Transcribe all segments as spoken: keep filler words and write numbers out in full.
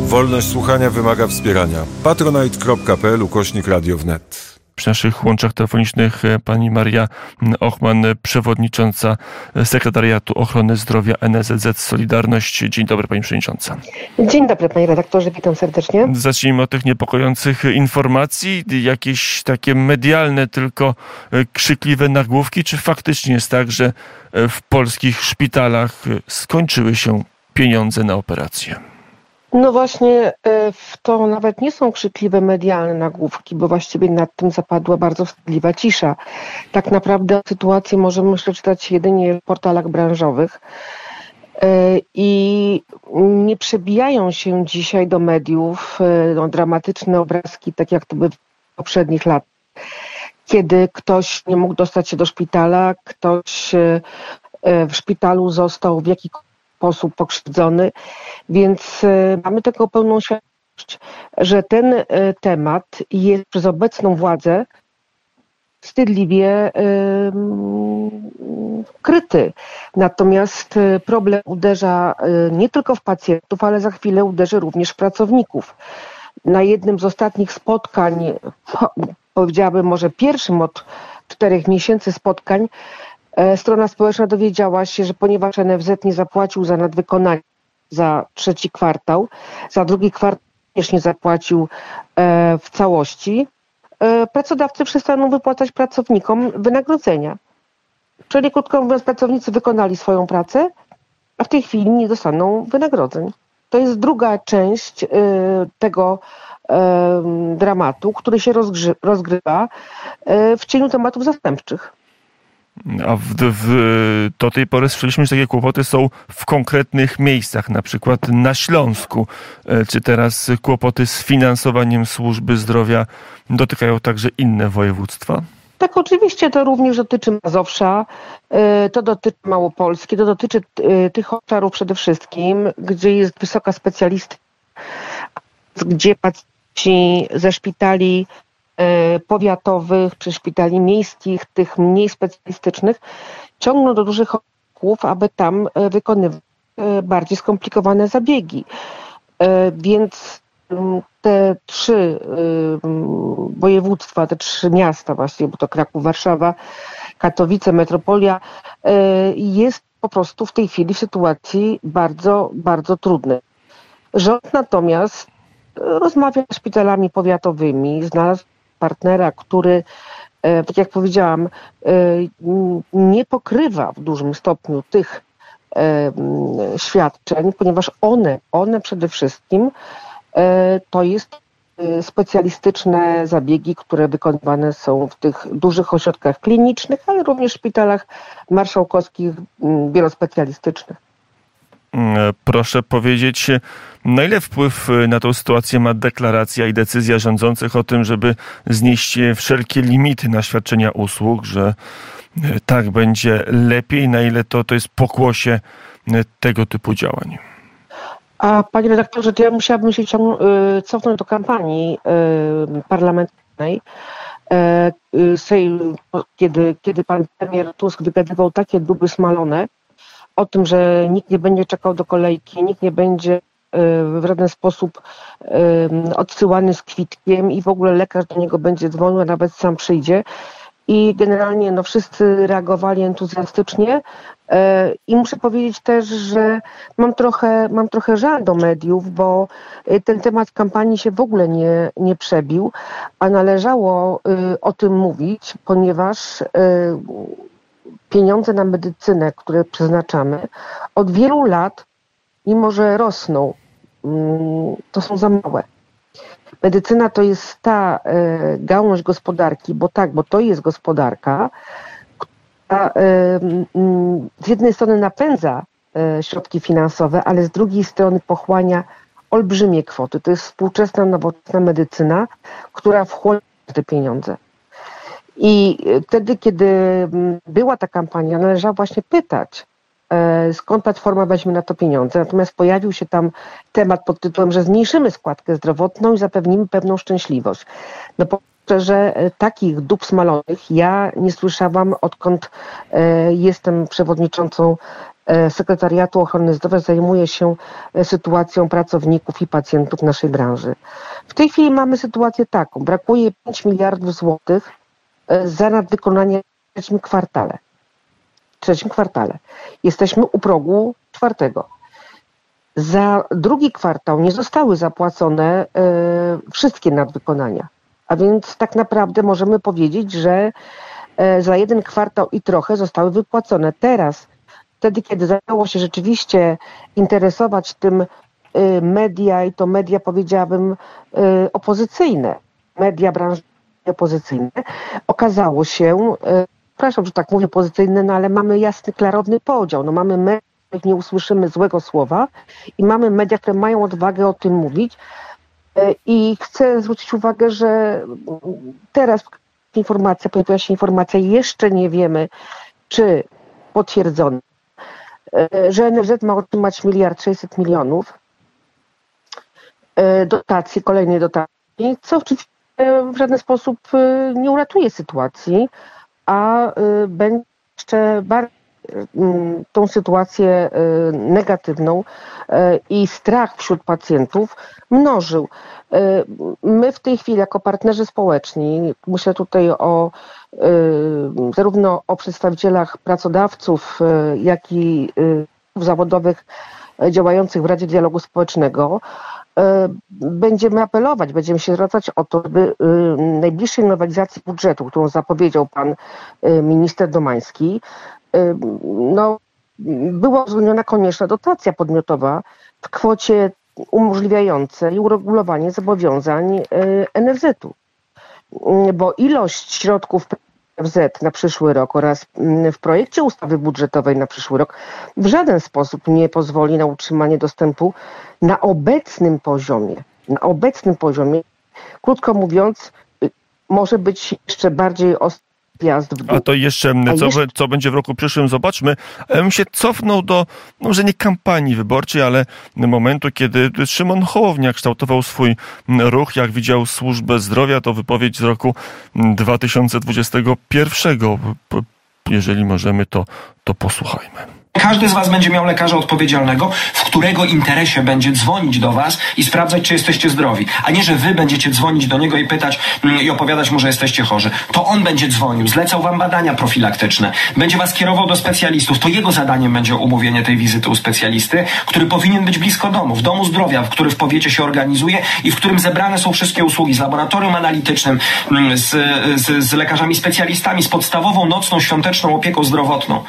Wolność słuchania wymaga wspierania. patronite.pl ukośnik radio wnet. Przy naszych łączach telefonicznych pani Maria Ochman, przewodnicząca Sekretariatu Ochrony Zdrowia N S Z Z Solidarność. Dzień dobry, pani przewodnicząca. Dzień dobry, panie redaktorze, witam serdecznie. Zacznijmy od tych niepokojących informacji. Jakieś takie medialne, tylko krzykliwe nagłówki. Czy faktycznie jest tak, że w polskich szpitalach skończyły się pieniądze na operacje? No właśnie, to nawet nie są krzykliwe medialne nagłówki, bo właściwie nad tym zapadła bardzo wstydliwa cisza. Tak naprawdę sytuację możemy przeczytać jedynie w portalach branżowych i nie przebijają się dzisiaj do mediów no, dramatyczne obrazki, tak jak to by w poprzednich latach, kiedy ktoś nie mógł dostać się do szpitala, ktoś w szpitalu został w jakikolwiek sposób pokrzywdzony, więc mamy tego pełną świadomość, że ten temat jest przez obecną władzę wstydliwie kryty. Natomiast problem uderza nie tylko w pacjentów, ale za chwilę uderzy również w pracowników. Na jednym z ostatnich spotkań, powiedziałabym może pierwszym od czterech miesięcy spotkań, strona społeczna dowiedziała się, że ponieważ N F Z nie zapłacił za nadwykonanie za trzeci kwartał, za drugi kwartał też nie zapłacił w całości, pracodawcy przestaną wypłacać pracownikom wynagrodzenia. Czyli krótko mówiąc, pracownicy wykonali swoją pracę, a w tej chwili nie dostaną wynagrodzeń. To jest druga część tego dramatu, który się rozgry- rozgrywa w cieniu tematów zastępczych. A w, w, do tej pory słyszeliśmy, że takie kłopoty są w konkretnych miejscach, na przykład na Śląsku. Czy teraz kłopoty z finansowaniem służby zdrowia dotykają także inne województwa? Tak, oczywiście to również dotyczy Mazowsza, to dotyczy Małopolski, to dotyczy tych obszarów przede wszystkim, gdzie jest wysoka specjalistyka, gdzie pacjenci ze szpitali powiatowych czy szpitali miejskich, tych mniej specjalistycznych, ciągną do dużych ośrodków, aby tam wykonywać bardziej skomplikowane zabiegi. Więc te trzy województwa, te trzy miasta właściwie, bo to Kraków, Warszawa, Katowice, metropolia, jest po prostu w tej chwili w sytuacji bardzo, bardzo trudnej. Rząd natomiast rozmawia z szpitalami powiatowymi, znalazł partnera, który, tak jak powiedziałam, nie pokrywa w dużym stopniu tych świadczeń, ponieważ one, one przede wszystkim to jest specjalistyczne zabiegi, które wykonywane są w tych dużych ośrodkach klinicznych, ale również w szpitalach marszałkowskich wielospecjalistycznych. Proszę powiedzieć, na ile wpływ na tę sytuację ma deklaracja i decyzja rządzących o tym, żeby znieść wszelkie limity na świadczenia usług, że tak będzie lepiej, na ile to, to jest pokłosie tego typu działań? A panie redaktorze, to ja musiałabym się cofnąć do kampanii parlamentarnej, kiedy, kiedy pan premier Tusk wygadywał takie duby smalone o tym, że nikt nie będzie czekał do kolejki, nikt nie będzie w żaden sposób odsyłany z kwitkiem i w ogóle lekarz do niego będzie dzwonił, a nawet sam przyjdzie. I generalnie no, wszyscy reagowali entuzjastycznie i muszę powiedzieć też, że mam trochę, mam trochę żal do mediów, bo ten temat kampanii się w ogóle nie, nie przebił, a należało o tym mówić, ponieważ pieniądze na medycynę, które przeznaczamy, od wielu lat, mimo że rosną, to są za małe. Medycyna to jest ta gałąź gospodarki, bo tak, bo to jest gospodarka, która z jednej strony napędza środki finansowe, ale z drugiej strony pochłania olbrzymie kwoty. To jest współczesna, nowoczesna medycyna, która wchłania te pieniądze. I wtedy, kiedy była ta kampania, należało właśnie pytać, skąd Platforma weźmie na to pieniądze. Natomiast pojawił się tam temat pod tytułem, że zmniejszymy składkę zdrowotną i zapewnimy pewną szczęśliwość. No po że takich dób smalonych ja nie słyszałam, odkąd jestem przewodniczącą Sekretariatu Ochrony Zdrowia zajmuje się sytuacją pracowników i pacjentów naszej branży. W tej chwili mamy sytuację taką. Brakuje pięć miliardów złotych za nadwykonanie w trzecim kwartale. W trzecim kwartale. Jesteśmy u progu czwartego. Za drugi kwartał nie zostały zapłacone y, wszystkie nadwykonania. A więc tak naprawdę możemy powiedzieć, że y, za jeden kwartał i trochę zostały wypłacone. Teraz, wtedy kiedy zaczęło się rzeczywiście interesować tym y, media, i to media, powiedziałabym, y, opozycyjne, media branży opozycyjne, okazało się, y, przepraszam, że tak mówię opozycyjne, no ale mamy jasny, klarowny podział. No mamy media, nie usłyszymy złego słowa i mamy media, które mają odwagę o tym mówić. I chcę zwrócić uwagę, że teraz informacja, pojawiła się informacja, jeszcze nie wiemy, czy potwierdzono, że N F Z ma otrzymać miliard sześćset milionów dotacji, kolejnej dotacji, co oczywiście w żaden sposób nie uratuje sytuacji, a będzie jeszcze bardziej tą sytuację negatywną i strach wśród pacjentów mnożył. My w tej chwili jako partnerzy społeczni, myślę tutaj o zarówno o przedstawicielach pracodawców, jak i zawodowych działających w Radzie Dialogu Społecznego, będziemy apelować, będziemy się zwracać o to, by najbliższej nowelizacji budżetu, którą zapowiedział pan minister Domański, no, była uwzględniona konieczna dotacja podmiotowa w kwocie umożliwiającej uregulowanie zobowiązań N F Z-u. Bo ilość środków N F Z na przyszły rok oraz w projekcie ustawy budżetowej na przyszły rok w żaden sposób nie pozwoli na utrzymanie dostępu na obecnym poziomie. Na obecnym poziomie, krótko mówiąc, może być jeszcze bardziej ostry. A to jeszcze co, jeszcze, co będzie w roku przyszłym, zobaczmy. Ja bym się cofnął do, no może nie kampanii wyborczej, ale momentu, kiedy Szymon Hołownia kształtował swój ruch, jak widział służbę zdrowia, to wypowiedź z roku dwa tysiące dwudziestego pierwszego. Jeżeli możemy, to, to posłuchajmy. Każdy z was będzie miał lekarza odpowiedzialnego, w którego interesie będzie dzwonić do was i sprawdzać, czy jesteście zdrowi. A nie, że wy będziecie dzwonić do niego i pytać mm, i opowiadać mu, że jesteście chorzy. To on będzie dzwonił, zlecał wam badania profilaktyczne, będzie was kierował do specjalistów. To jego zadaniem będzie umówienie tej wizyty u specjalisty, który powinien być blisko domu, w domu zdrowia, w który w powiecie się organizuje i w którym zebrane są wszystkie usługi z laboratorium analitycznym, z, z, z lekarzami specjalistami, z podstawową nocną, świąteczną opieką zdrowotną.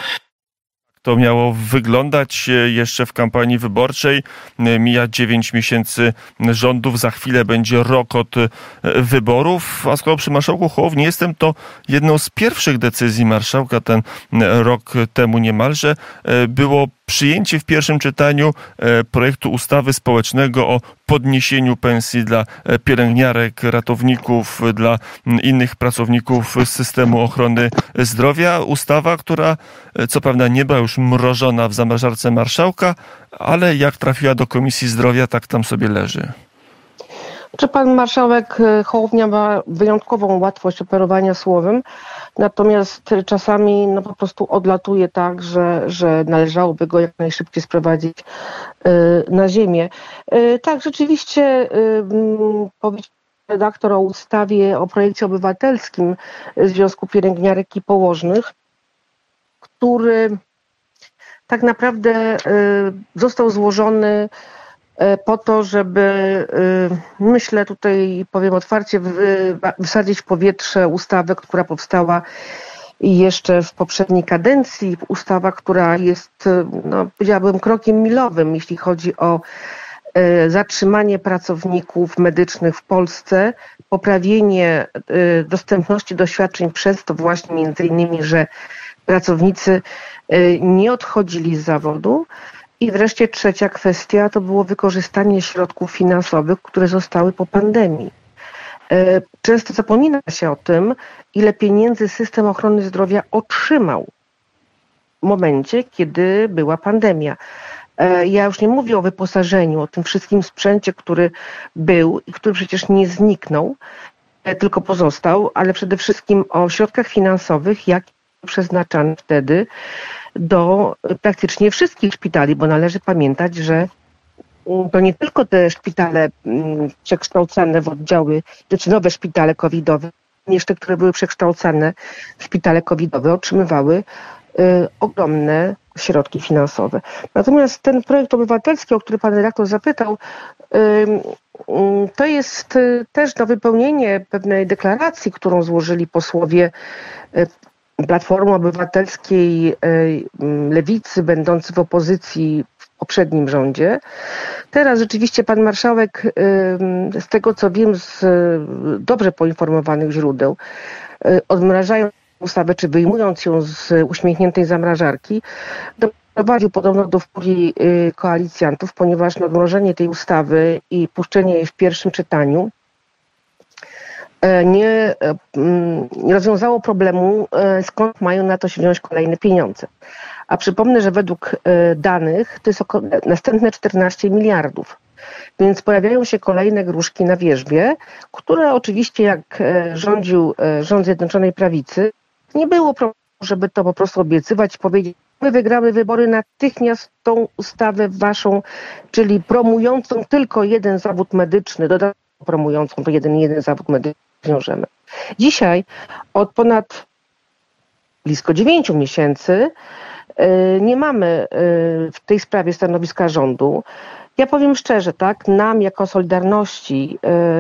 To miało wyglądać jeszcze w kampanii wyborczej. Mija dziewięć miesięcy rządów, za chwilę będzie rok od wyborów, a skoro przy marszałku Hołowni jestem, to jedną z pierwszych decyzji marszałka ten rok temu niemalże było przyjęcie w pierwszym czytaniu projektu ustawy społecznego o podniesieniu pensji dla pielęgniarek, ratowników, dla innych pracowników systemu ochrony zdrowia. Ustawa, która co prawda nie była już mrożona w zamrażarce marszałka, ale jak trafiła do Komisji Zdrowia, tak tam sobie leży. Czy pan marszałek Hołownia ma wyjątkową łatwość operowania słowem, natomiast czasami no, po prostu odlatuje tak, że, że należałoby go jak najszybciej sprowadzić y, na ziemię. Y, tak, rzeczywiście y, powiedział redaktor o ustawie, o projekcie obywatelskim Związku Pielęgniarek i Położnych, który tak naprawdę y, został złożony po to, żeby, myślę tutaj, powiem otwarcie, wysadzić w powietrze ustawę, która powstała jeszcze w poprzedniej kadencji. Ustawa, która jest, no, powiedziałabym, krokiem milowym, jeśli chodzi o zatrzymanie pracowników medycznych w Polsce, poprawienie dostępności do świadczeń przez to właśnie między innymi, że pracownicy nie odchodzili z zawodu. I wreszcie trzecia kwestia to było wykorzystanie środków finansowych, które zostały po pandemii. Często zapomina się o tym, ile pieniędzy system ochrony zdrowia otrzymał w momencie, kiedy była pandemia. Ja już nie mówię o wyposażeniu, o tym wszystkim sprzęcie, który był i który przecież nie zniknął, tylko pozostał, ale przede wszystkim o środkach finansowych, jak przeznaczane wtedy do praktycznie wszystkich szpitali, bo należy pamiętać, że to nie tylko te szpitale przekształcane w oddziały, czy nowe szpitale covidowe, również te, które były przekształcane w szpitale covidowe, otrzymywały y, ogromne środki finansowe. Natomiast ten projekt obywatelski, o który pan redaktor zapytał, y, y, to jest y, też no, wypełnienie pewnej deklaracji, którą złożyli posłowie y, Platformy Obywatelskiej, Lewicy, będący w opozycji w poprzednim rządzie. Teraz rzeczywiście pan marszałek, z tego co wiem z dobrze poinformowanych źródeł, odmrażając ustawę, czy wyjmując ją z uśmiechniętej zamrażarki, doprowadził podobno do furii koalicjantów, ponieważ odmrożenie tej ustawy i puszczenie jej w pierwszym czytaniu Nie, nie rozwiązało problemu, skąd mają na to się wziąć kolejne pieniądze. A przypomnę, że według danych to jest około następne czternaście miliardów. Więc pojawiają się kolejne gruszki na wierzbie, które oczywiście jak rządził rząd Zjednoczonej Prawicy, nie było problemu, żeby to po prostu obiecywać i powiedzieć, my wygramy wybory, natychmiast tą ustawę waszą, czyli promującą tylko jeden zawód medyczny, dodatkowo promującą to jeden, jeden zawód medyczny, wiążemy. Dzisiaj od ponad blisko dziewięciu miesięcy nie mamy w tej sprawie stanowiska rządu. Ja powiem szczerze, tak, nam jako Solidarności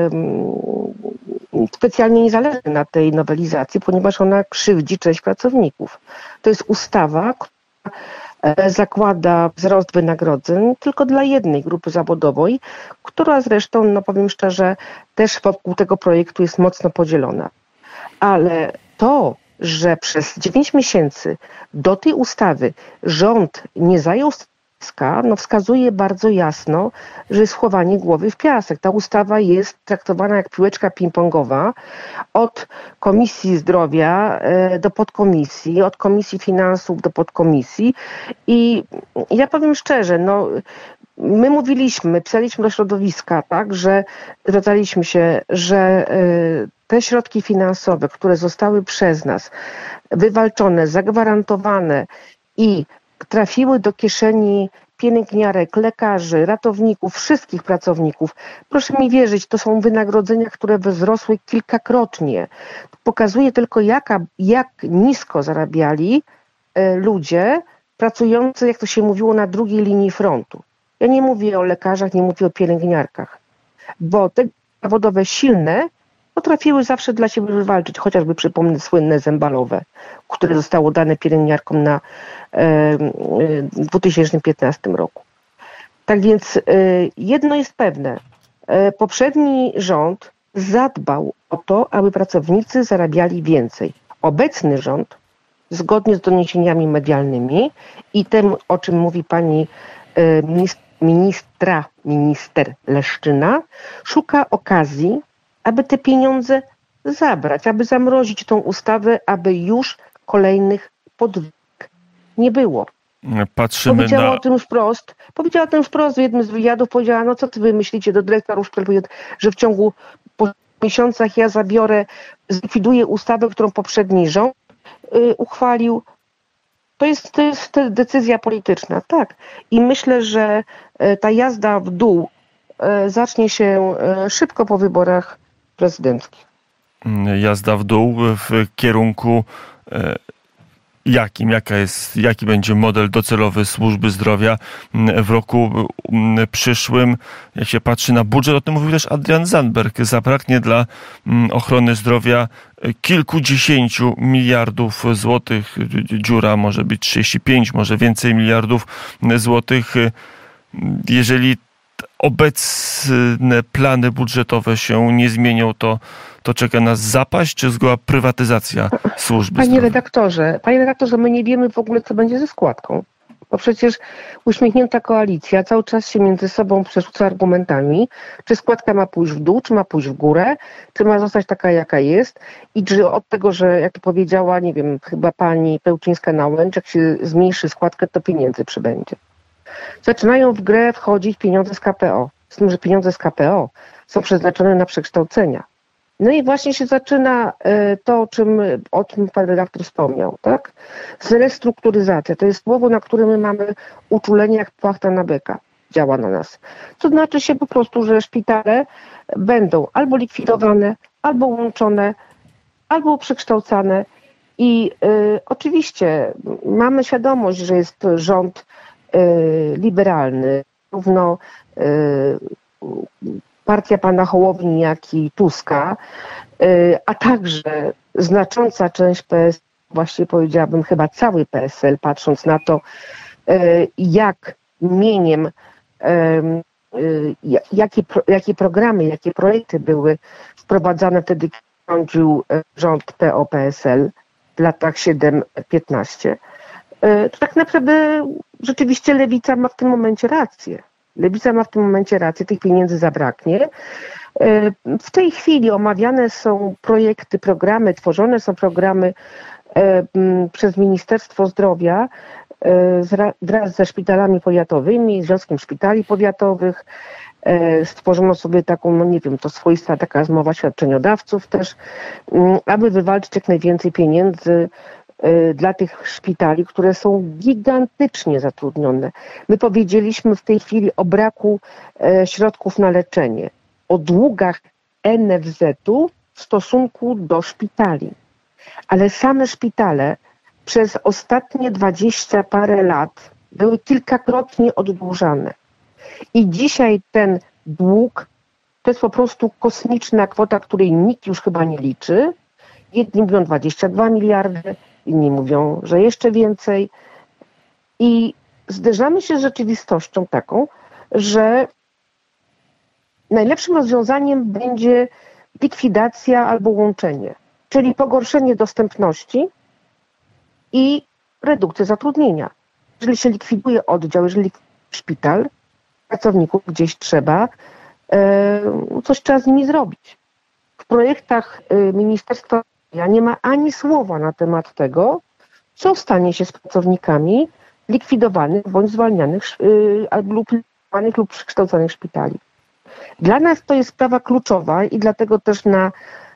specjalnie nie zależy na tej nowelizacji, ponieważ ona krzywdzi część pracowników. To jest ustawa, która zakłada wzrost wynagrodzeń tylko dla jednej grupy zawodowej, która zresztą, no powiem szczerze, też wokół tego projektu jest mocno podzielona. Ale to, że przez dziewięć miesięcy do tej ustawy rząd nie zajął stanowiska, no wskazuje bardzo jasno, że jest chowanie głowy w piasek. Ta ustawa jest traktowana jak piłeczka ping-pongowa od Komisji Zdrowia do podkomisji, od Komisji Finansów do podkomisji i ja powiem szczerze, no my mówiliśmy, pisaliśmy do środowiska, tak, że zwracaliśmy się, że te środki finansowe, które zostały przez nas wywalczone, zagwarantowane i trafiły do kieszeni pielęgniarek, lekarzy, ratowników, wszystkich pracowników. Proszę mi wierzyć, to są wynagrodzenia, które wzrosły kilkakrotnie. Pokazuje tylko, jaka, jak nisko zarabiali ludzie pracujący, jak to się mówiło, na drugiej linii frontu. Ja nie mówię o lekarzach, nie mówię o pielęgniarkach, bo te zawodowe silne potrafiły zawsze dla siebie wywalczyć, chociażby przypomnę słynne zembalowe, które zostało dane pielęgniarkom na w dwa tysiące piętnastym roku. Tak więc jedno jest pewne. Poprzedni rząd zadbał o to, aby pracownicy zarabiali więcej. Obecny rząd, zgodnie z doniesieniami medialnymi i tym, o czym mówi pani ministra, minister Leszczyna, szuka okazji, aby te pieniądze zabrać, aby zamrozić tą ustawę, aby już kolejnych podwyżek nie było. Patrzymy powiedziała na... o tym wprost, powiedziała o tym wprost w jednym z wywiadów, powiedziała, no co ty wy myślicie do dyrektorów szpitali, że w ciągu po miesiącach ja zabiorę, zlikwiduję ustawę, którą poprzedni rząd y, uchwalił. To jest, to jest decyzja polityczna, tak. I myślę, że y, ta jazda w dół y, zacznie się y, szybko po wyborach prezydenckich. Jazda w dół w kierunku y, jakim, jaka jest, jaki będzie model docelowy służby zdrowia w roku przyszłym. Jak się patrzy na budżet, o tym mówił też Adrian Zandberg, zabraknie dla ochrony zdrowia kilkudziesięciu miliardów złotych. Dziura może być trzydzieści pięć, może więcej miliardów złotych. Jeżeli obecne plany budżetowe się nie zmienią, to, to czeka nas zapaść, czy zgoła prywatyzacja służby Panie zdrowia? redaktorze, panie redaktorze, my nie wiemy w ogóle, co będzie ze składką. Bo przecież uśmiechnięta koalicja cały czas się między sobą przerzuca argumentami, czy składka ma pójść w dół, czy ma pójść w górę, czy ma zostać taka, jaka jest i czy od tego, że jak to powiedziała, nie wiem, chyba pani Pełczyńska-Nałęcz, jak się zmniejszy składkę, to pieniędzy przybędzie. Zaczynają w grę wchodzić pieniądze z K P O. Z tym, że pieniądze z K P O są przeznaczone na przekształcenia. No i właśnie się zaczyna to, o czym, o czym pan redaktor wspomniał, tak? Zrestrukturyzacja. To jest słowo, na które my mamy uczulenie jak płachta na byka. Działa na nas. To znaczy się po prostu, że szpitale będą albo likwidowane, albo łączone, albo przekształcane. I y, oczywiście mamy świadomość, że jest to rząd y, liberalny, równo y, partia pana Hołowni, jak i Tuska, y, a także znacząca część P S L, właściwie powiedziałabym chyba cały P S L, patrząc na to, y, jak mieniem, y, y, jakie, pro, jakie programy, jakie projekty były wprowadzane wtedy, kiedy rządził rząd P O P S L w latach siedem piętnaście. To tak naprawdę rzeczywiście Lewica ma w tym momencie rację. Lewica ma w tym momencie rację, tych pieniędzy zabraknie. W tej chwili omawiane są projekty, programy, tworzone są programy przez Ministerstwo Zdrowia wraz ze szpitalami powiatowymi, Związkiem Szpitali Powiatowych. Stworzono sobie taką, no nie wiem, to swoista taka zmowa świadczeniodawców też, aby wywalczyć jak najwięcej pieniędzy dla tych szpitali, które są gigantycznie zatrudnione. My powiedzieliśmy w tej chwili o braku środków na leczenie, o długach N F Z-u w stosunku do szpitali. Ale same szpitale przez ostatnie dwadzieścia parę lat były kilkakrotnie oddłużane. I dzisiaj ten dług to jest po prostu kosmiczna kwota, której nikt już chyba nie liczy. Jedni mówią dwadzieścia dwa miliardy, inni mówią, że jeszcze więcej. I zderzamy się z rzeczywistością taką, że najlepszym rozwiązaniem będzie likwidacja albo łączenie, czyli pogorszenie dostępności i redukcja zatrudnienia. Jeżeli się likwiduje oddział, jeżeli szpital, pracowników gdzieś trzeba, coś trzeba z nimi zrobić. W projektach Ministerstwa Zdrowia nie ma ani słowa na temat tego, co stanie się z pracownikami likwidowanych bądź zwalnianych lub likwidowanych lub przekształcanych szpitali. Dla nas to jest sprawa kluczowa i dlatego też na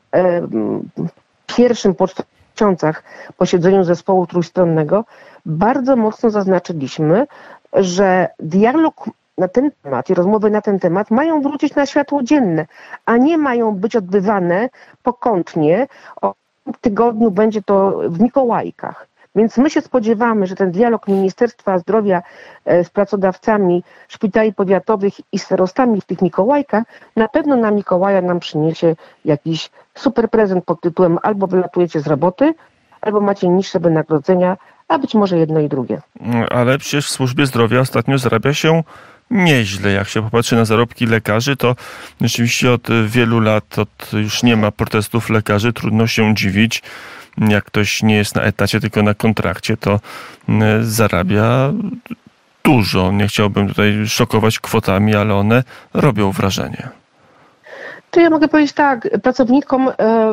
pierwszym po czterech miesiącach posiedzeniu zespołu trójstronnego bardzo mocno zaznaczyliśmy, że dialog na ten temat i rozmowy na ten temat mają wrócić na światło dzienne, a nie mają być odbywane pokątnie. O tygodniu będzie to w Mikołajkach. Więc my się spodziewamy, że ten dialog Ministerstwa Zdrowia z pracodawcami szpitali powiatowych i starostami w tych Mikołajkach na pewno na Mikołaja nam przyniesie jakiś super prezent pod tytułem albo wylatujecie z roboty, albo macie niższe wynagrodzenia, a być może jedno i drugie. Ale przecież w służbie zdrowia ostatnio zarabia się nieźle. Jak się popatrzy na zarobki lekarzy, to rzeczywiście od wielu lat od już nie ma protestów lekarzy. Trudno się dziwić. Jak ktoś nie jest na etacie, tylko na kontrakcie, to zarabia dużo. Nie chciałbym tutaj szokować kwotami, ale one robią wrażenie. To ja mogę powiedzieć tak, pracownikom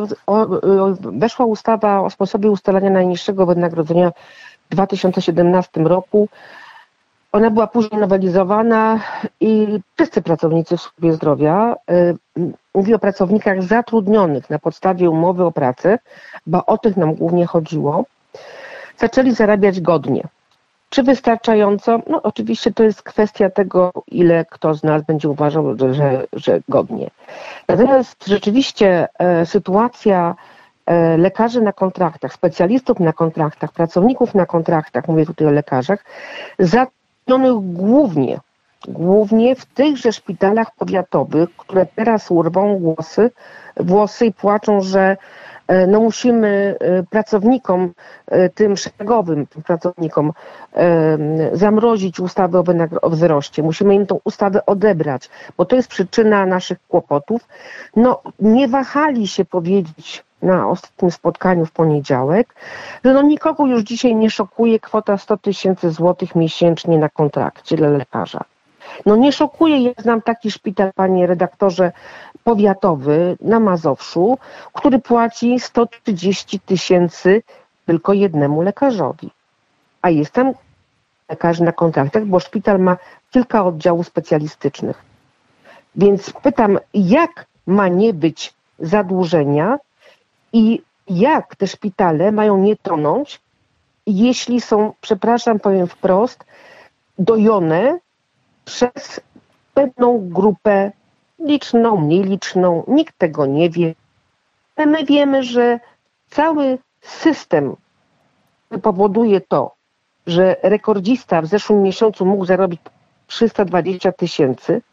weszła ustawa o sposobie ustalania najniższego wynagrodzenia w dwa tysiące siedemnastym roku. Ona była później nowelizowana i wszyscy pracownicy w służbie zdrowia, mówię o pracownikach zatrudnionych na podstawie umowy o pracę, bo o tych nam głównie chodziło, zaczęli zarabiać godnie. Czy wystarczająco? No oczywiście to jest kwestia tego, ile kto z nas będzie uważał, że, że godnie. Natomiast rzeczywiście e, sytuacja e, lekarzy na kontraktach, specjalistów na kontraktach, pracowników na kontraktach, mówię tutaj o lekarzach, zatrudnionych głównie, głównie w tychże szpitalach powiatowych, które teraz urwą głosy, włosy i płaczą, że no musimy pracownikom, tym szeregowym tym pracownikom zamrozić ustawę o, wynagro- o wzroście. Musimy im tą ustawę odebrać, bo to jest przyczyna naszych kłopotów. No nie wahali się powiedzieć na ostatnim spotkaniu w poniedziałek, że no nikogo już dzisiaj nie szokuje kwota sto tysięcy złotych miesięcznie na kontrakcie dla lekarza. No nie szokuje, ja znam taki szpital, panie redaktorze, powiatowy na Mazowszu, który płaci sto trzydzieści tysięcy tylko jednemu lekarzowi. A jest tam lekarz na kontraktach, bo szpital ma kilka oddziałów specjalistycznych. Więc pytam, jak ma nie być zadłużenia i jak te szpitale mają nie tonąć, jeśli są, przepraszam, powiem wprost, dojone przez pewną grupę liczną, mniej liczną. Nikt tego nie wie. Ale my wiemy, że cały system powoduje to, że rekordzista w zeszłym miesiącu mógł zarobić trzysta dwadzieścia tysięcy,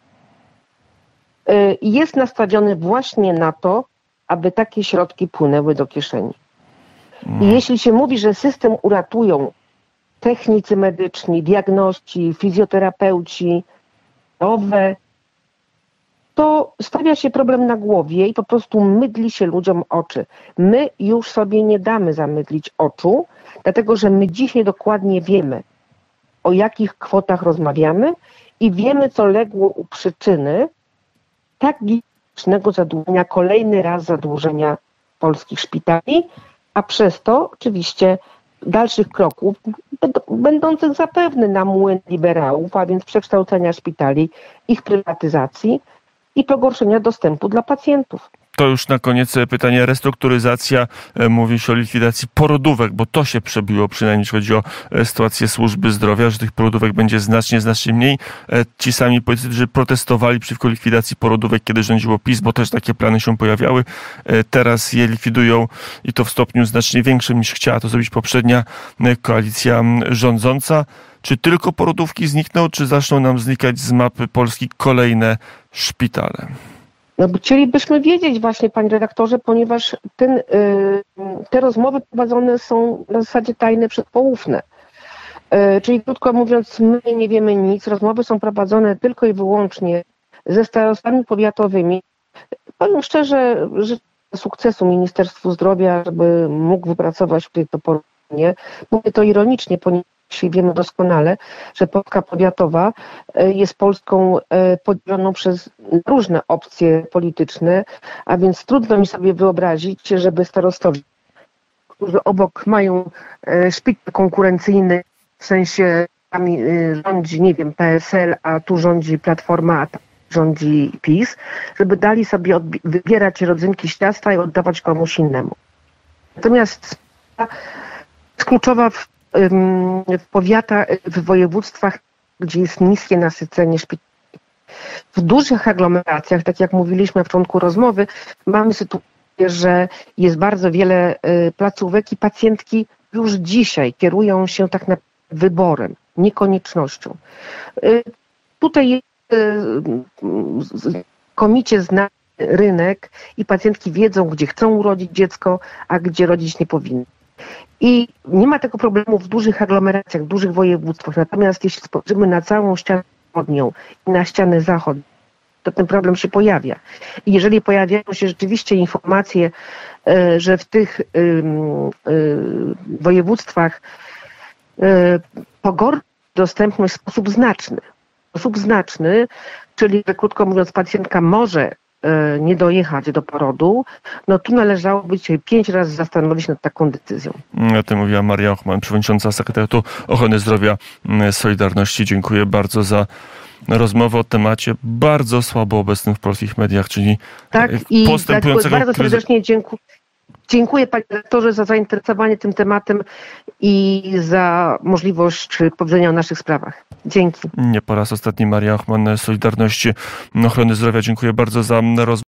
jest nastawiony właśnie na to, aby takie środki płynęły do kieszeni. I jeśli się mówi, że system uratują technicy medyczni, diagności, fizjoterapeuci, nowe, to stawia się problem na głowie i po prostu mydli się ludziom oczy. My już sobie nie damy zamydlić oczu, dlatego że my dzisiaj dokładnie wiemy, o jakich kwotach rozmawiamy i wiemy, co legło u przyczyny tak gigantycznego zadłużenia, kolejny raz zadłużenia polskich szpitali, a przez to oczywiście dalszych kroków, będących zapewne na młyn liberałów, a więc przekształcenia szpitali, ich prywatyzacji i pogorszenia dostępu dla pacjentów. To już na koniec pytanie. Restrukturyzacja, mówi się o likwidacji porodówek, bo to się przebiło, przynajmniej jeśli chodzi o sytuację służby zdrowia, że tych porodówek będzie znacznie, znacznie mniej. Ci sami politycy, którzy protestowali przeciwko likwidacji porodówek, kiedy rządziło PiS, bo też takie plany się pojawiały, teraz je likwidują i to w stopniu znacznie większym niż chciała to zrobić poprzednia koalicja rządząca. Czy tylko porodówki znikną, czy zaczną nam znikać z mapy Polski kolejne szpitale? No, chcielibyśmy wiedzieć właśnie, panie redaktorze, ponieważ ten, y, te rozmowy prowadzone są na zasadzie tajne, przedpoufne. Y, czyli krótko mówiąc, my nie wiemy nic. Rozmowy są prowadzone tylko i wyłącznie ze starostami powiatowymi. Powiem szczerze, życzę sukcesu Ministerstwu Zdrowia, żeby mógł wypracować tutaj to porozumienie. Mówię to ironicznie, ponieważ wiemy doskonale, że Polska powiatowa jest Polską podzieloną przez różne opcje polityczne, a więc trudno mi sobie wyobrazić, żeby starostowie, którzy obok mają szpital konkurencyjny, w sensie tam rządzi, nie wiem, P S L, a tu rządzi Platforma, a tam rządzi PiS, żeby dali sobie odbi- wybierać rodzynki świadstwa i oddawać komuś innemu. Natomiast jest kluczowa w w powiatach, w województwach, gdzie jest niskie nasycenie szpitali. W dużych aglomeracjach, tak jak mówiliśmy na początku rozmowy, mamy sytuację, że jest bardzo wiele placówek i pacjentki już dzisiaj kierują się tak naprawdę wyborem, nie koniecznością. Tutaj jest komicie znany rynek i pacjentki wiedzą, gdzie chcą urodzić dziecko, a gdzie rodzić nie powinny. I nie ma tego problemu w dużych aglomeracjach, w dużych województwach. Natomiast jeśli spojrzymy na całą ścianę wschodnią i na ścianę zachodnią, to ten problem się pojawia. I jeżeli pojawiają się rzeczywiście informacje, że w tych województwach pogorszy dostępność w sposób znaczny, w sposób znaczny, czyli, że krótko mówiąc, pacjentka może nie dojechać do porodu, no tu należałoby się pięć razy zastanowić nad taką decyzją. O tym mówiła Maria Ochman, przewodnicząca Sekretariatu Ochrony Zdrowia Solidarności. Dziękuję bardzo za rozmowę o temacie bardzo słabo obecnym w polskich mediach, czyli tak, i postępującego tak, bardzo serdecznie dziękuję. Dziękuję panie redaktorze za zainteresowanie tym tematem i za możliwość powiedzenia o naszych sprawach. Dzięki. Nie po raz ostatni Maria Ochman, Solidarność Ochrony Zdrowia. Dziękuję bardzo za rozmowę.